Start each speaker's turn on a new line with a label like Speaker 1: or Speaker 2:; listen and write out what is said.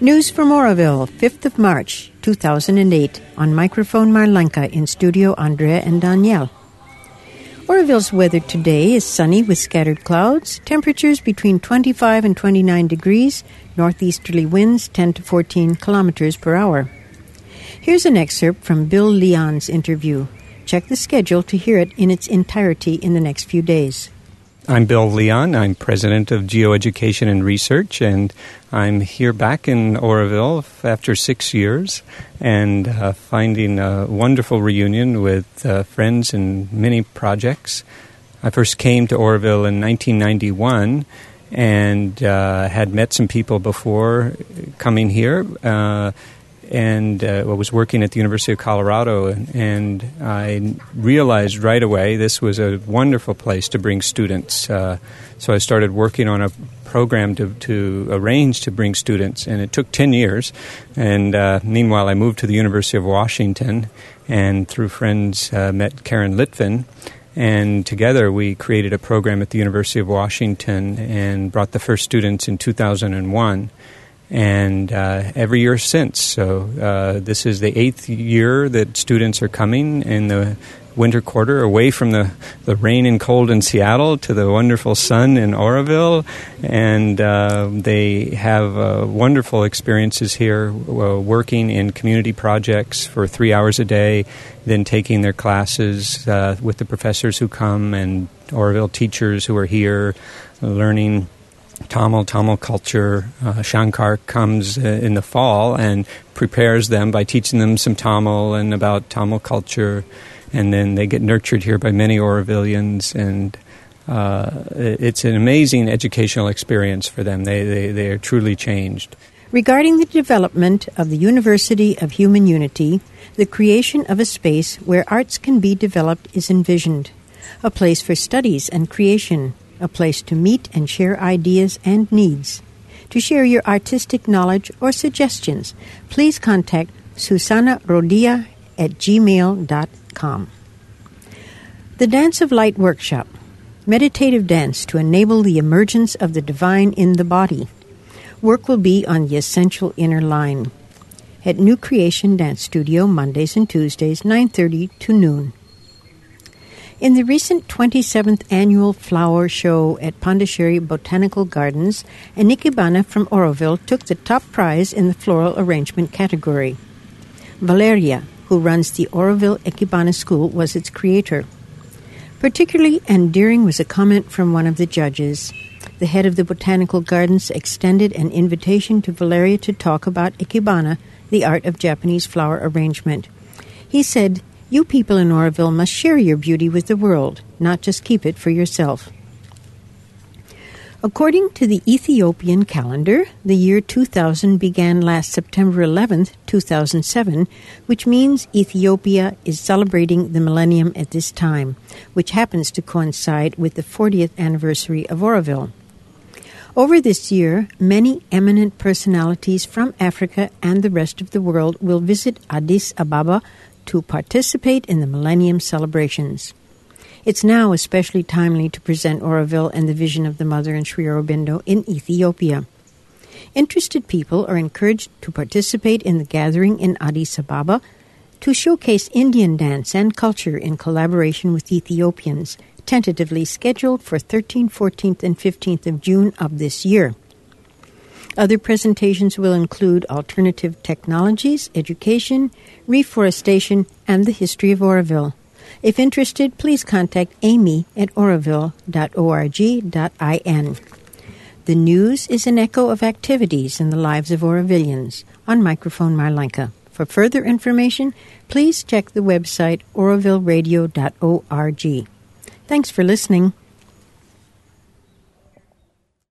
Speaker 1: News from Oroville, 5th of March, 2008. On microphone Marlenka, in studio Andrea and Danielle. Oroville's weather today is sunny with scattered clouds, temperatures between 25 and 29 degrees, northeasterly winds 10 to 14 kilometers per hour. Here's an excerpt from Bill Leon's interview. Check the schedule to hear it in its entirety in the next few days.
Speaker 2: I'm Bill Leon. I'm president of Geoeducation and Research, and I'm here back in Oroville after 6 years and finding a wonderful reunion with friends in many projects. I first came to Oroville in 1991 and had met some people before coming here. I was working at the University of Colorado, and I realized right away this was a wonderful place to bring students. So I started working on a program to arrange to bring students, and it took 10 years. And meanwhile, I moved to the University of Washington, and through friends met Karen Litvin. And together we created a program at the University of Washington and brought the first students in 2001. And every year since. So this is the 8th year that students are coming in the winter quarter, away from the rain and cold in Seattle to the wonderful sun in Oroville. And they have wonderful experiences here, working in community projects for 3 hours a day, then taking their classes with the professors who come and Oroville teachers who are here learning Tamil culture. Shankar comes in the fall and prepares them by teaching them some Tamil and about Tamil culture, and then they get nurtured here by many Orovillians, and it's an amazing educational experience for them. They are truly changed.
Speaker 1: Regarding the development of the University of Human Unity, the creation of a space where arts can be developed is envisioned, a place for studies and creation, a place to meet and share ideas and needs. To share your artistic knowledge or suggestions, please contact susanarodia@gmail.com. The Dance of Light Workshop, meditative dance to enable the emergence of the divine in the body. Work will be on the essential inner line. At New Creation Dance Studio, Mondays and Tuesdays, 9:30 to noon. In the recent 27th Annual Flower Show at Pondicherry Botanical Gardens, an Ikebana from Oroville took the top prize in the floral arrangement category. Valeria, who runs the Oroville Ikebana School, was its creator. Particularly endearing was a comment from one of the judges. The head of the Botanical Gardens extended an invitation to Valeria to talk about Ikebana, the art of Japanese flower arrangement. He said, "You people in Oroville must share your beauty with the world, not just keep it for yourself." According to the Ethiopian calendar, the year 2000 began last September 11th, 2007, which means Ethiopia is celebrating the millennium at this time, which happens to coincide with the 40th anniversary of Oroville. Over this year, many eminent personalities from Africa and the rest of the world will visit Addis Ababa to participate in the Millennium celebrations. It's now especially timely to present Oroville and the vision of the Mother and Sri Aurobindo in Ethiopia. Interested people are encouraged to participate in the gathering in Addis Ababa to showcase Indian dance and culture in collaboration with Ethiopians, tentatively scheduled for 13th, 14th, and 15th of June of this year. Other presentations will include alternative technologies, education, reforestation, and the history of Oroville. If interested, please contact Amy at oroville.org.in. The news is an echo of activities in the lives of Orovillians. On microphone Marlenka. For further information, please check the website orovilleradio.org. Thanks for listening.